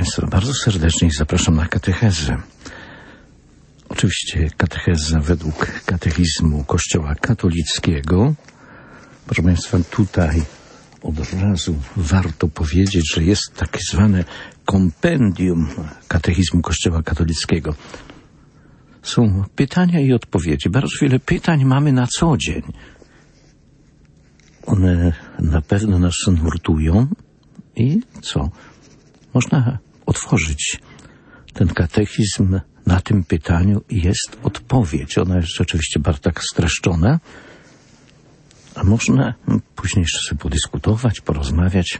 Państwa bardzo serdecznie zapraszam na katechezę. Oczywiście katecheza według katechizmu Kościoła katolickiego. Proszę Państwa, tutaj od razu warto powiedzieć, że jest tak zwane kompendium katechizmu Kościoła katolickiego. Są pytania i odpowiedzi. Bardzo wiele pytań mamy na co dzień. One na pewno nas nurtują i co? Można otworzyć ten katechizm na tym pytaniu i jest odpowiedź. Ona jest oczywiście bardzo tak streszczona, a można później jeszcze sobie podyskutować, porozmawiać.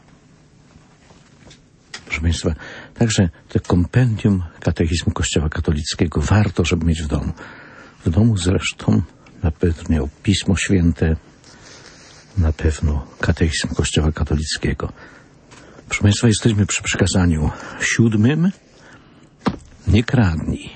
Proszę Państwa, także to kompendium katechizmu Kościoła katolickiego warto, żeby mieć w domu. W domu zresztą na pewno Pismo Święte, na pewno katechizm Kościoła katolickiego. Proszę Państwa, jesteśmy przy przykazaniu 7. Nie kradnij.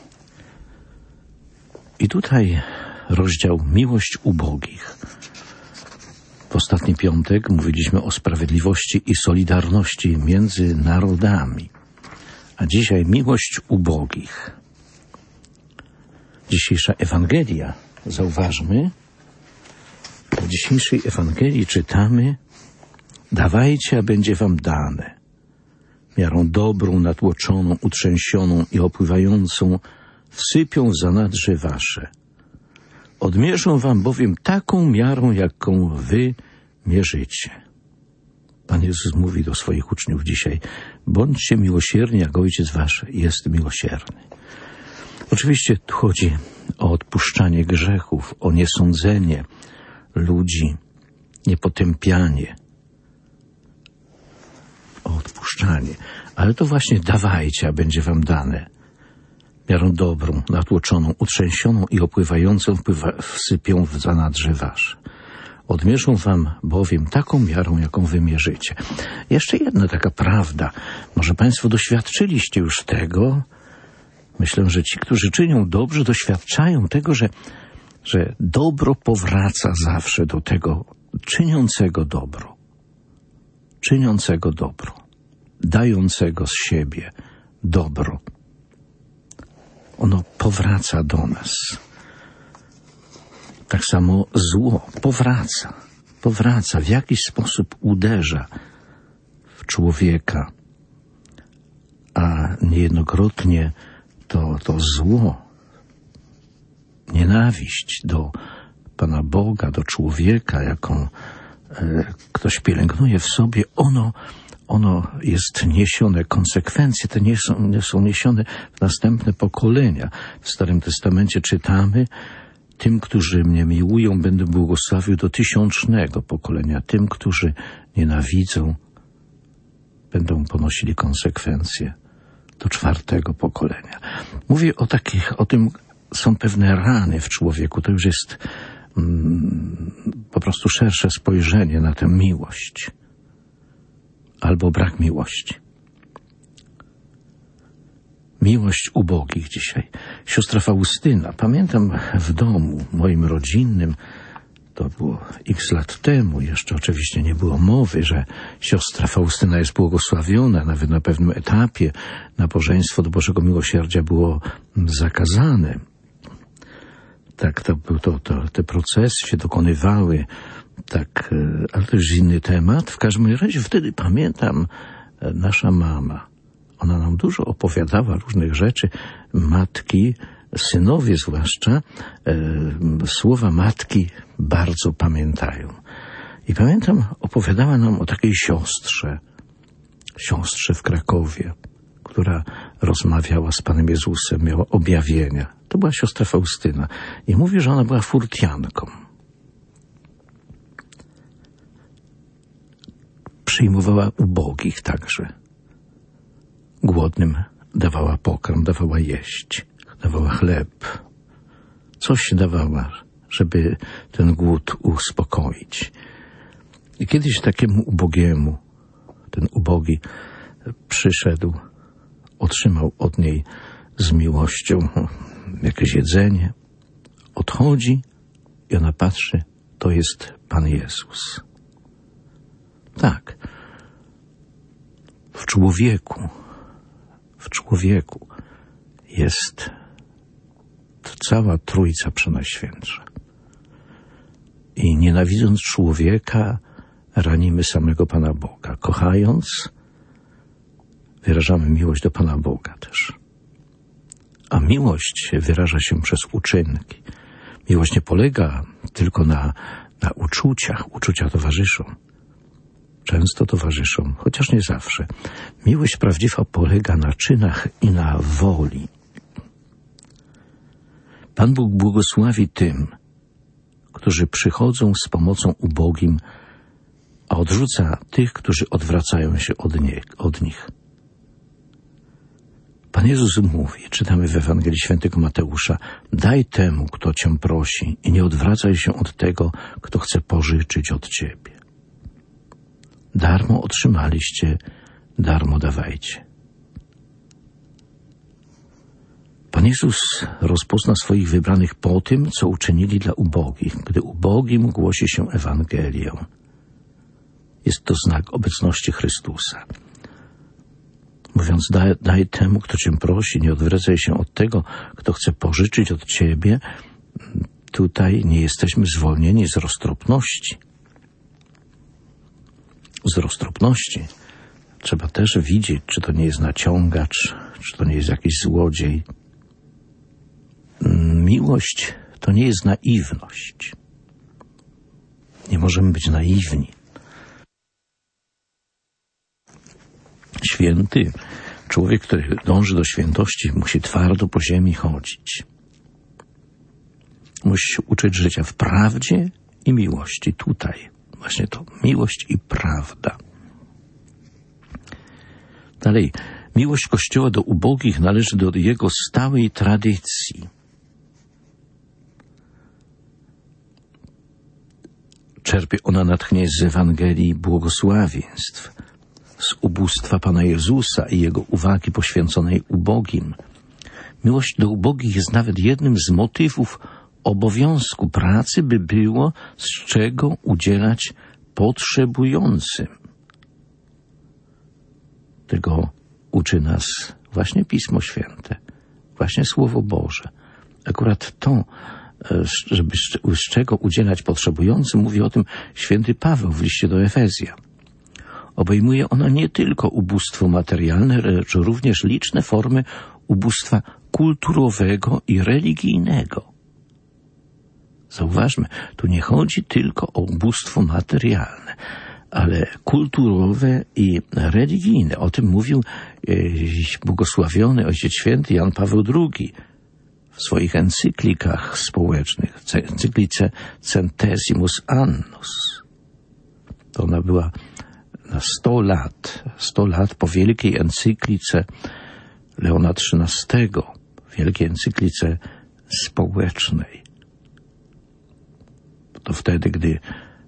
I tutaj rozdział miłość ubogich. W ostatni piątek mówiliśmy o sprawiedliwości i solidarności między narodami. A dzisiaj miłość ubogich. Dzisiejsza Ewangelia, zauważmy, w dzisiejszej Ewangelii czytamy: dawajcie, a będzie wam dane. Miarą dobrą, natłoczoną, utrzęsioną i opływającą wsypią w zanadrze wasze. Odmierzą wam bowiem taką miarą, jaką wy mierzycie. Pan Jezus mówi do swoich uczniów dzisiaj: bądźcie miłosierni, jak Ojciec wasz jest miłosierny. Oczywiście tu chodzi o odpuszczanie grzechów, o niesądzenie ludzi, niepotępianie, o odpuszczanie. Ale to właśnie dawajcie, a będzie wam dane. Miarą dobrą, natłoczoną, utrzęsioną i opływającą wsypią w zanadrze wasze. Odmierzą wam bowiem taką miarą, jaką wy mierzycie. Jeszcze jedna taka prawda. Może Państwo doświadczyliście już tego. Myślę, że ci, którzy czynią dobrze, doświadczają tego, że dobro powraca zawsze do tego czyniącego dobro. Czyniącego dobro. Dającego z siebie dobro. Ono powraca do nas. Tak samo zło powraca, w jakiś sposób uderza w człowieka, a niejednokrotnie to zło, nienawiść do Pana Boga, do człowieka, jaką ktoś pielęgnuje w sobie, ono jest niesione, konsekwencje te nie są niesione w następne pokolenia. W Starym Testamencie czytamy: tym, którzy mnie miłują, będę błogosławił do 1000 pokolenia. Tym, którzy nienawidzą, będą ponosili konsekwencje do 4 pokolenia. Mówię o tym, są pewne rany w człowieku. To już jest po prostu szersze spojrzenie na tę miłość. Albo brak miłości. Miłość ubogich dzisiaj. Siostra Faustyna. Pamiętam w domu moim rodzinnym, to było x lat temu, jeszcze oczywiście nie było mowy, że siostra Faustyna jest błogosławiona. Nawet na pewnym etapie nabożeństwo do Bożego Miłosierdzia było zakazane. Tak, te procesy się dokonywały. Tak, ale to już inny temat. W każdym razie wtedy pamiętam, nasza mama, ona nam dużo opowiadała różnych rzeczy. Matki, synowie zwłaszcza, słowa matki bardzo pamiętają. I pamiętam, opowiadała nam o takiej siostrze w Krakowie, która rozmawiała z Panem Jezusem, miała objawienia. To była siostra Faustyna. I mówi, że ona była furtianką. Przyjmowała ubogich także. Głodnym dawała pokarm, dawała jeść, dawała chleb. Coś dawała, żeby ten głód uspokoić. I kiedyś takiemu ubogiemu, ten ubogi przyszedł, otrzymał od niej z miłością jakieś jedzenie, odchodzi i ona patrzy, to jest Pan Jezus. Tak. W człowieku jest cała Trójca Przenajświętsza. I nienawidząc człowieka, ranimy samego Pana Boga. Kochając, wyrażamy miłość do Pana Boga też. A miłość wyraża się przez uczynki. Miłość nie polega tylko na uczuciach. Uczucia towarzyszą. Często towarzyszą, chociaż nie zawsze. Miłość prawdziwa polega na czynach i na woli. Pan Bóg błogosławi tym, którzy przychodzą z pomocą ubogim, a odrzuca tych, którzy odwracają się od nich. Pan Jezus mówi, czytamy w Ewangelii Świętego Mateusza: daj temu, kto cię prosi, i nie odwracaj się od tego, kto chce pożyczyć od ciebie. Darmo otrzymaliście, darmo dawajcie. Pan Jezus rozpozna swoich wybranych po tym, co uczynili dla ubogich, gdy ubogim głosi się Ewangelię. Jest to znak obecności Chrystusa. Mówiąc, daj temu, kto cię prosi, nie odwracaj się od tego, kto chce pożyczyć od ciebie, tutaj nie jesteśmy zwolnieni z roztropności. Z roztropności trzeba też widzieć, czy to nie jest naciągacz, czy to nie jest jakiś złodziej. Miłość to nie jest naiwność. Nie możemy być naiwni. Święty, człowiek, który dąży do świętości, musi twardo po ziemi chodzić. Musi się uczyć życia w prawdzie i miłości. Tutaj właśnie to miłość i prawda. Dalej, miłość Kościoła do ubogich należy do jego stałej tradycji. Czerpie ona natchnienie z Ewangelii błogosławieństw, z ubóstwa Pana Jezusa i Jego uwagi poświęconej ubogim. Miłość do ubogich jest nawet jednym z motywów obowiązku pracy, by było z czego udzielać potrzebującym. Tego uczy nas właśnie Pismo Święte, właśnie Słowo Boże. Akurat to, żeby z czego udzielać potrzebującym, mówi o tym święty Paweł w liście do Efezjan. Obejmuje ona nie tylko ubóstwo materialne, lecz również liczne formy ubóstwa kulturowego i religijnego. Zauważmy, tu nie chodzi tylko o ubóstwo materialne, ale kulturowe i religijne. O tym mówił błogosławiony Ojciec Święty Jan Paweł II w swoich encyklikach społecznych, encyklice Centesimus Annus. To ona była na 100 lat po wielkiej encyklice Leona XIII, wielkiej encyklice społecznej. To wtedy, gdy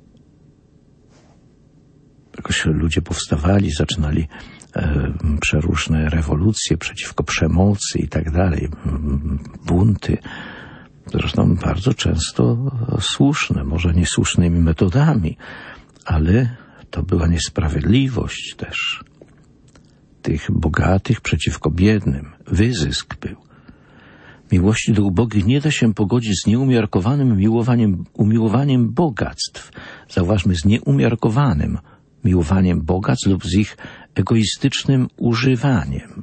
jakoś ludzie powstawali, zaczynali przeróżne rewolucje przeciwko przemocy i tak dalej, bunty, zresztą bardzo często słuszne, może niesłusznymi metodami, ale to była niesprawiedliwość też tych bogatych przeciwko biednym. Wyzysk był. Miłości do ubogich nie da się pogodzić z nieumiarkowanym umiłowaniem bogactw. Zauważmy, z nieumiarkowanym miłowaniem bogactw lub z ich egoistycznym używaniem.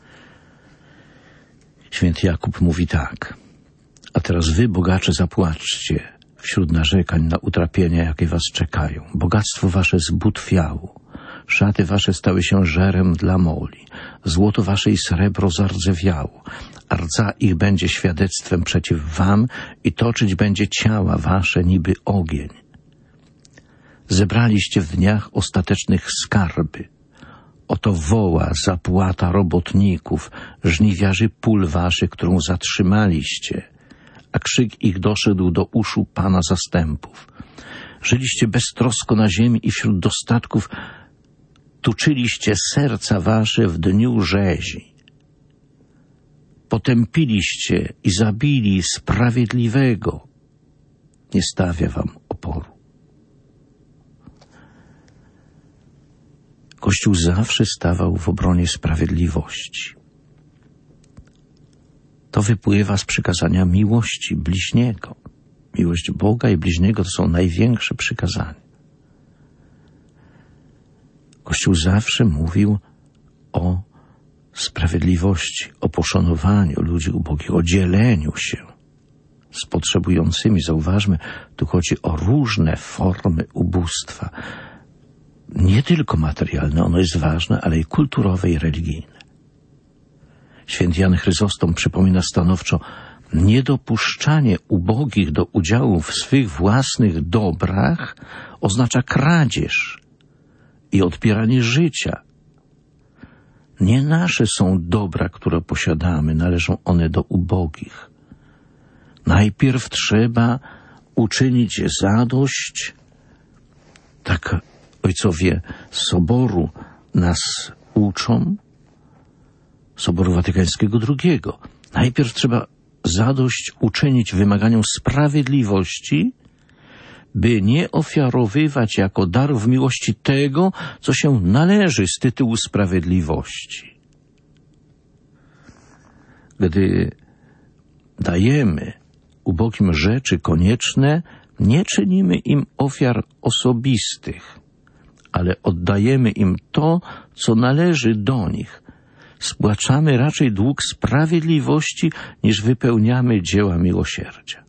Święty Jakub mówi tak: a teraz wy, bogacze, zapłaczcie wśród narzekań na utrapienia, jakie was czekają. Bogactwo wasze zbutwiało, szaty wasze stały się żerem dla moli, złoto wasze i srebro zardzewiało, a rdza ich będzie świadectwem przeciw wam i toczyć będzie ciała wasze niby ogień. Zebraliście w dniach ostatecznych skarby. Oto woła zapłata robotników, żniwiarzy pól waszych, którą zatrzymaliście, a krzyk ich doszedł do uszu Pana zastępów. Żyliście beztrosko na ziemi i wśród dostatków tuczyliście serca wasze w dniu rzezi. Potępiliście i zabili sprawiedliwego. Nie stawia wam oporu. Kościół zawsze stawał w obronie sprawiedliwości. To wypływa z przykazania miłości bliźniego. Miłość Boga i bliźniego to są największe przykazania. Kościół zawsze mówił o sprawiedliwości, o poszanowaniu ludzi ubogich, o dzieleniu się z potrzebującymi. Zauważmy, tu chodzi o różne formy ubóstwa. Nie tylko materialne, ono jest ważne, ale i kulturowe i religijne. Święty Jan Chryzostom przypomina stanowczo: niedopuszczanie ubogich do udziału w swych własnych dobrach oznacza kradzież i odbieranie życia. Nie nasze są dobra, które posiadamy, należą one do ubogich. Najpierw trzeba uczynić zadość, tak ojcowie Soboru nas uczą, Soboru Watykańskiego II. Najpierw trzeba zadość uczynić wymaganiom sprawiedliwości, by nie ofiarowywać jako darów miłości tego, co się należy z tytułu sprawiedliwości. Gdy dajemy ubogim rzeczy konieczne, nie czynimy im ofiar osobistych, ale oddajemy im to, co należy do nich. Spłacamy raczej dług sprawiedliwości, niż wypełniamy dzieła miłosierdzia.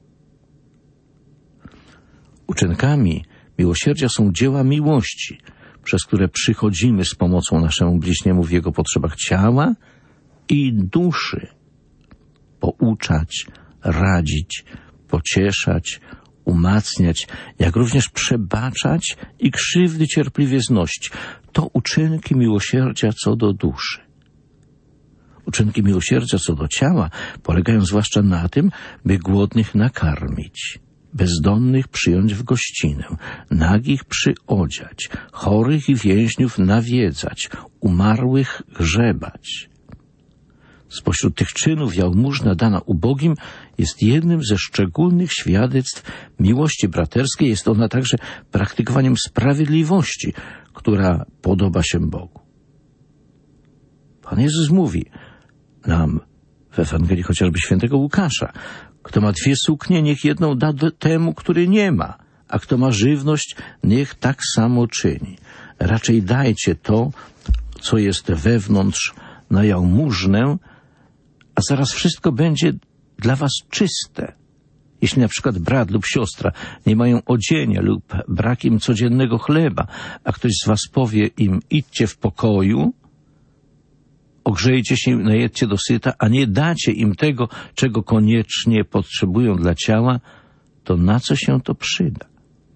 Uczynkami miłosierdzia są dzieła miłości, przez które przychodzimy z pomocą naszemu bliźniemu w jego potrzebach ciała i duszy. Pouczać, radzić, pocieszać, umacniać, jak również przebaczać i krzywdy cierpliwie znosić. To uczynki miłosierdzia co do duszy. Uczynki miłosierdzia co do ciała polegają zwłaszcza na tym, by głodnych nakarmić, bezdomnych przyjąć w gościnę, nagich przyodziać, chorych i więźniów nawiedzać, umarłych grzebać. Spośród tych czynów jałmużna dana ubogim jest jednym ze szczególnych świadectw miłości braterskiej. Jest ona także praktykowaniem sprawiedliwości, która podoba się Bogu. Pan Jezus mówi nam w Ewangelii chociażby świętego Łukasza: kto ma 2 suknie, niech jedną da temu, który nie ma, a kto ma żywność, niech tak samo czyni. Raczej dajcie to, co jest wewnątrz, na jałmużnę, a zaraz wszystko będzie dla was czyste. Jeśli na przykład brat lub siostra nie mają odzienia lub brak im codziennego chleba, a ktoś z was powie im: idźcie w pokoju, ogrzejcie się i najedźcie dosyta, a nie dacie im tego, czego koniecznie potrzebują dla ciała, to na co się to przyda?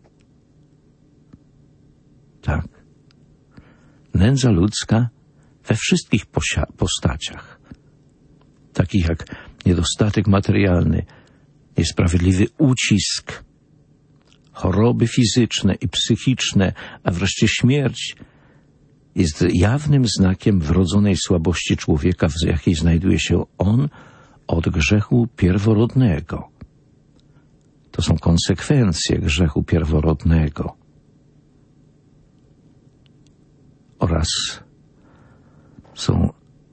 Tak. Nędza ludzka we wszystkich postaciach, takich jak niedostatek materialny, niesprawiedliwy ucisk, choroby fizyczne i psychiczne, a wreszcie śmierć, jest jawnym znakiem wrodzonej słabości człowieka, w jakiej znajduje się on od grzechu pierworodnego. To są konsekwencje grzechu pierworodnego. Oraz są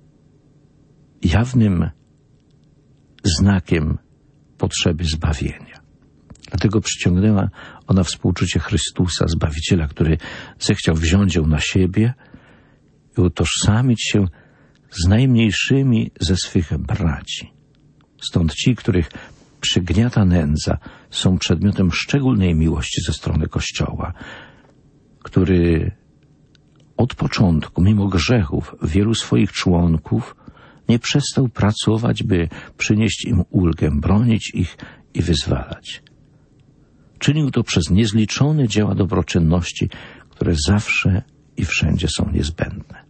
jawnym znakiem potrzeby zbawienia. Dlatego przyciągnęła ona współczucie Chrystusa, Zbawiciela, który zechciał wziąć ją na siebie i utożsamić się z najmniejszymi ze swych braci. Stąd ci, których przygniata nędza, są przedmiotem szczególnej miłości ze strony Kościoła, który od początku, mimo grzechów wielu swoich członków, nie przestał pracować, by przynieść im ulgę, bronić ich i wyzwalać. Czynił to przez niezliczone dzieła dobroczynności, które zawsze i wszędzie są niezbędne.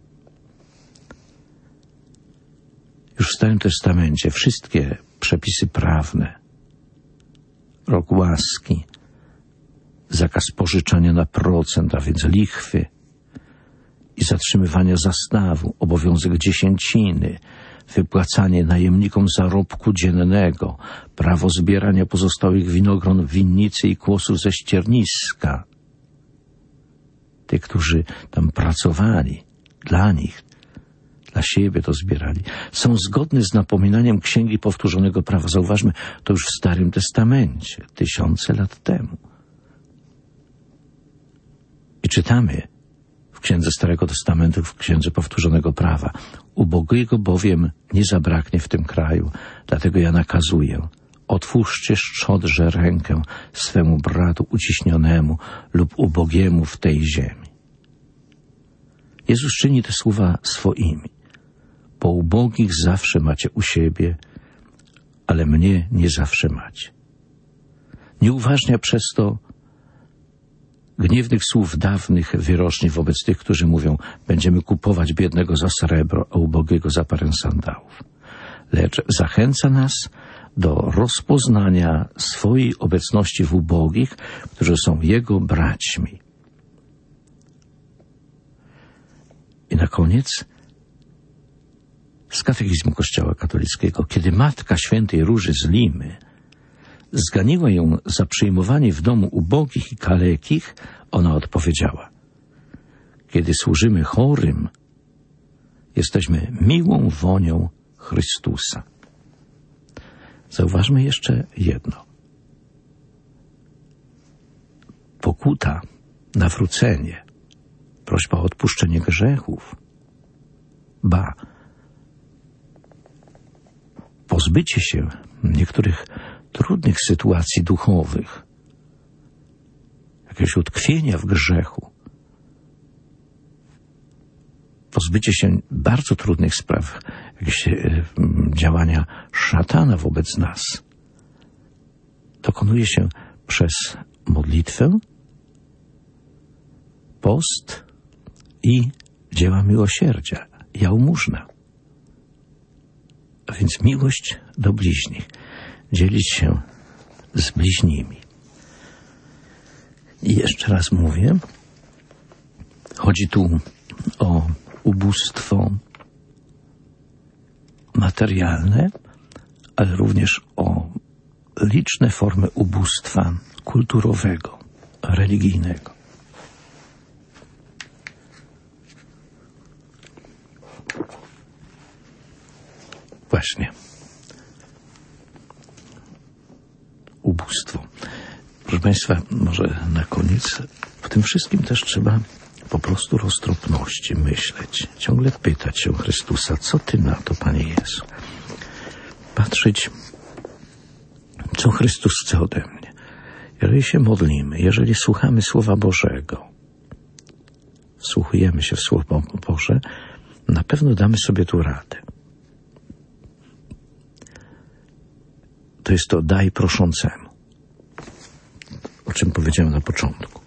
Już w Starym Testamencie wszystkie przepisy prawne, rok łaski, zakaz pożyczania na procent, a więc lichwy i zatrzymywania zastawu, obowiązek dziesięciny, wypłacanie najemnikom zarobku dziennego, prawo zbierania pozostałych winogron w winnicy i kłosów ze ścierniska. tych, którzy tam pracowali, dla nich, dla siebie to zbierali, są zgodne z napominaniem Księgi Powtórzonego Prawa. Zauważmy, to już w Starym Testamencie, 1000 lat temu. I czytamy w Księdze Starego Testamentu, w Księdze Powtórzonego Prawa: ubogiego bowiem nie zabraknie w tym kraju, dlatego ja nakazuję: otwórzcie szczodrze rękę swemu bratu uciśnionemu lub ubogiemu w tej ziemi. Jezus czyni te słowa swoimi. Bo ubogich zawsze macie u siebie, ale mnie nie zawsze macie. Nie uważnia przez to gniewnych słów dawnych wyroczni wobec tych, którzy mówią: będziemy kupować biednego za srebro, a ubogiego za parę sandałów. Lecz zachęca nas do rozpoznania swojej obecności w ubogich, którzy są Jego braćmi. I na koniec z Katechizmu Kościoła katolickiego: kiedy Matka Świętej Róży z Limy zganiła ją za przyjmowanie w domu ubogich i kalekich, ona odpowiedziała: kiedy służymy chorym, jesteśmy miłą wonią Chrystusa. Zauważmy jeszcze jedno. Pokuta, nawrócenie, prośba o odpuszczenie grzechów, pozbycie się niektórych trudnych sytuacji duchowych, jakiegoś utkwienia w grzechu, pozbycie się bardzo trudnych spraw, jakieś działania szatana wobec nas, dokonuje się przez modlitwę, post i dzieła miłosierdzia, jałmużnę. A więc miłość do bliźnich, dzielić się z bliźnimi. I jeszcze raz mówię, chodzi tu o ubóstwo materialne, ale również o liczne formy ubóstwa kulturowego, religijnego. Właśnie. Ubóstwo. Proszę Państwa, może na koniec, w tym wszystkim też trzeba po prostu roztropności myśleć. Ciągle pytać się Chrystusa: co Ty na to, Panie Jezu? Patrzeć, co Chrystus chce ode mnie. Jeżeli się modlimy, jeżeli słuchamy Słowa Bożego, wsłuchujemy się w Słowo Boże, na pewno damy sobie tu radę. To jest to: daj proszącemu, o czym powiedziałem na początku.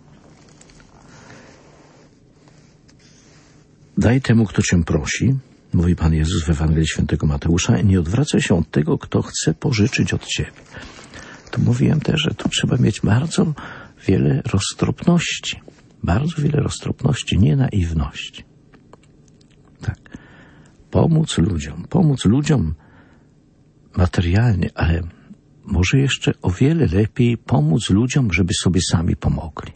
Daj temu, kto Cię prosi, mówi Pan Jezus w Ewangelii Świętego Mateusza, i nie odwracaj się od tego, kto chce pożyczyć od Ciebie. Tu mówiłem też, że tu trzeba mieć bardzo wiele roztropności. Bardzo wiele roztropności, nie naiwności. Tak. Pomóc ludziom materialnie, ale może jeszcze o wiele lepiej pomóc ludziom, żeby sobie sami pomogli.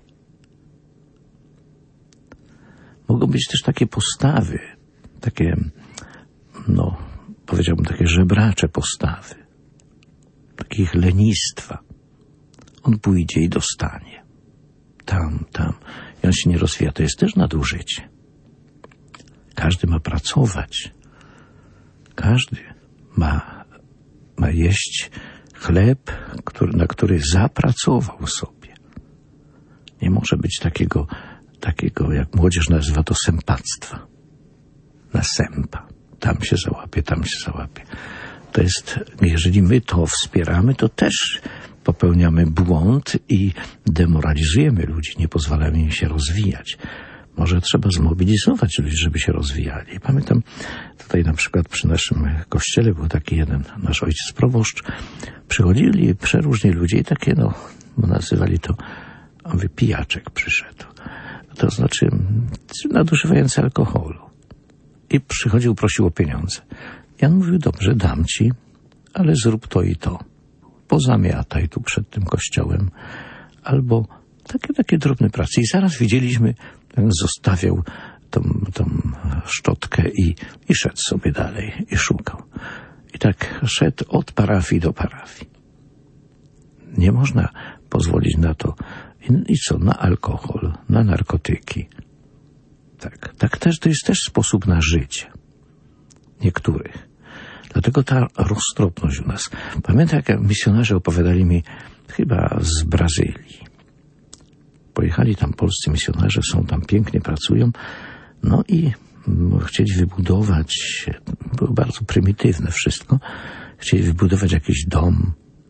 Mogą być też takie postawy, takie, powiedziałbym, takie żebracze postawy, takich lenistwa. On pójdzie i dostanie. Tam. I on się nie rozwija. To jest też nadużycie. Każdy ma pracować. Każdy ma jeść chleb, na który zapracował sobie. Nie może być takiego, jak młodzież nazywa to, sępactwa. Na sępa. Tam się załapie. To jest, jeżeli my to wspieramy, to też popełniamy błąd i demoralizujemy ludzi, nie pozwalamy im się rozwijać. Może trzeba zmobilizować ludzi, żeby się rozwijali. Pamiętam tutaj na przykład przy naszym kościele był taki jeden nasz ojciec proboszcz. Przychodzili przeróżni ludzie i takie, nazywali to, pijaczek przyszedł. To znaczy nadużywający alkoholu. I przychodził, prosił o pieniądze. Jan mówił: dobrze, dam ci, ale zrób to i to. Pozamiataj tu przed tym kościołem, albo Takie drobne prace. I zaraz widzieliśmy, jak zostawiał tą szczotkę i szedł sobie dalej i szukał. I tak szedł od parafii do parafii. Nie można pozwolić na to. I co? Na alkohol, na narkotyki. Tak też to jest też sposób na życie. Niektórych. Dlatego ta roztropność u nas. Pamiętam, jak misjonarze opowiadali mi chyba z Brazylii. Pojechali tam polscy misjonarze, są tam, pięknie pracują. No i chcieli wybudować, było bardzo prymitywne wszystko, chcieli wybudować jakiś dom.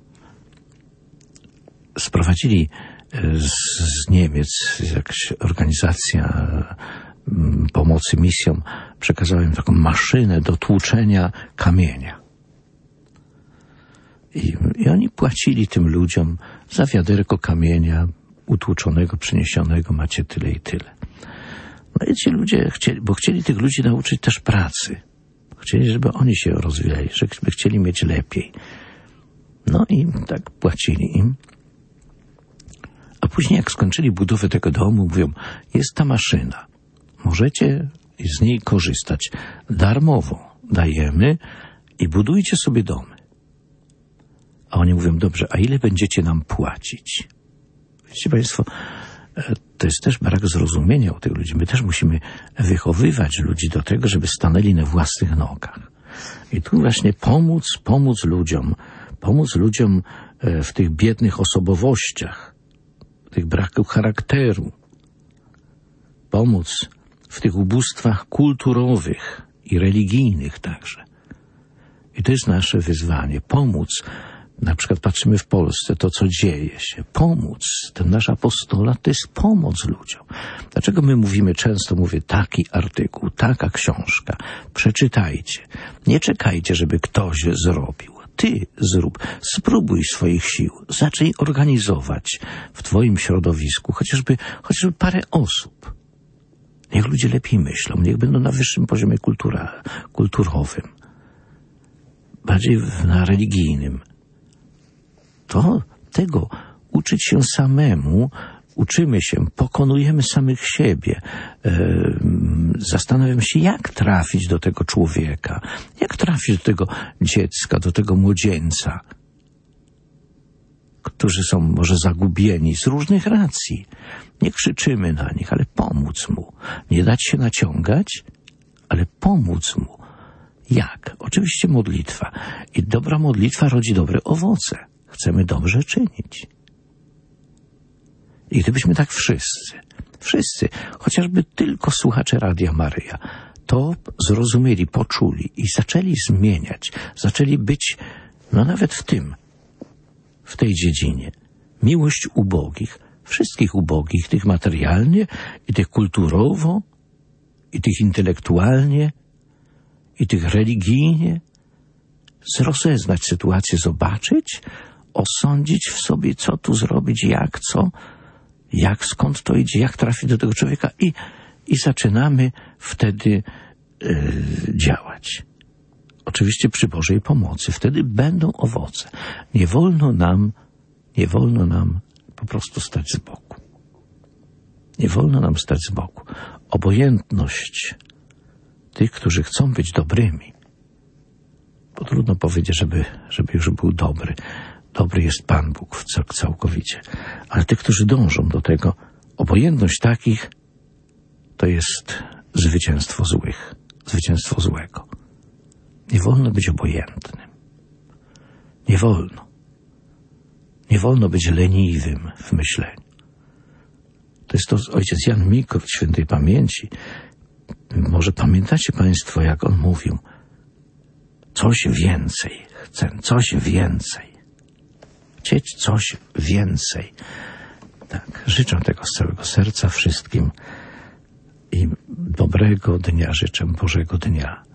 Sprowadzili z Niemiec jakaś organizacja pomocy misjom, przekazała im taką maszynę do tłuczenia kamienia. I oni płacili tym ludziom za wiaderko kamienia utłuczonego, przyniesionego, macie tyle i tyle. No i ci ludzie chcieli tych ludzi nauczyć też pracy. Chcieli, żeby oni się rozwijali, żeby chcieli mieć lepiej. No i tak płacili im. A później jak skończyli budowę tego domu, mówią, jest ta maszyna. Możecie z niej korzystać. Darmowo dajemy i budujcie sobie domy. A oni mówią, dobrze, a ile będziecie nam płacić? Wiecie państwo, to jest też brak zrozumienia u tych ludzi. My też musimy wychowywać ludzi do tego, żeby stanęli na własnych nogach. I tu właśnie pomóc ludziom w tych biednych osobowościach, w tych braku charakteru. Pomóc w tych ubóstwach kulturowych i religijnych także. I to jest nasze wyzwanie. Pomóc. Na przykład patrzymy w Polsce, to co dzieje się. Pomóc. Ten nasz apostolat to jest pomoc ludziom. Dlaczego my często mówię taki artykuł, taka książka. Przeczytajcie. Nie czekajcie, żeby ktoś zrobił. Ty zrób. Spróbuj swoich sił. Zacznij organizować w twoim środowisku chociażby parę osób. Niech ludzie lepiej myślą. Niech będą na wyższym poziomie kulturowym. Bardziej na religijnym. Tego uczyć się samemu, uczymy się, pokonujemy samych siebie, zastanawiam się, jak trafić do tego człowieka, jak trafić do tego dziecka, do tego młodzieńca, którzy są może zagubieni z różnych racji. Nie krzyczymy na nich, ale pomóc mu. Nie dać się naciągać, ale pomóc mu. Jak? Oczywiście modlitwa. I dobra modlitwa rodzi dobre owoce. Chcemy dobrze czynić. I gdybyśmy tak wszyscy, chociażby tylko słuchacze Radia Maryja, to zrozumieli, poczuli i zaczęli zmieniać, zaczęli być, nawet w tej dziedzinie. Miłość ubogich, wszystkich ubogich, tych materialnie i tych kulturowo, i tych intelektualnie, i tych religijnie. Rozeznać sytuację, zobaczyć, osądzić w sobie, co tu zrobić, skąd to idzie, jak trafić do tego człowieka i zaczynamy wtedy działać. Oczywiście przy Bożej pomocy. Wtedy będą owoce. Nie wolno nam po prostu stać z boku. Nie wolno nam stać z boku. Obojętność tych, którzy chcą być dobrymi, bo trudno powiedzieć, żeby już był dobry. Dobry jest Pan Bóg całkowicie. Ale tych, którzy dążą do tego, obojętność takich to jest zwycięstwo złych, zwycięstwo złego. Nie wolno być obojętnym. Nie wolno. Nie wolno być leniwym w myśleniu. To jest to ojciec Jan Mikort, świętej pamięci. Może pamiętacie państwo, jak on mówił? Coś więcej. Chcę coś więcej. Chcieć coś więcej. Tak, życzę tego z całego serca wszystkim i dobrego dnia życzę, Bożego dnia.